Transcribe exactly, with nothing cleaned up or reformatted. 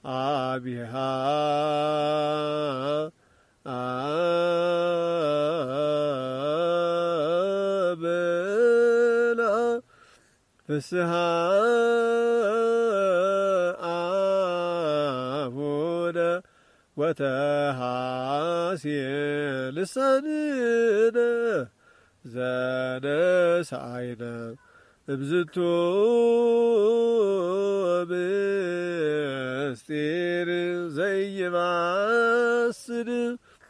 አቢሃ አበላ ፍስሐ አቡነ ወተሐስየ ልሳንነ ዘነሳይነ እብዝቶ ምስጢር ዘይማስል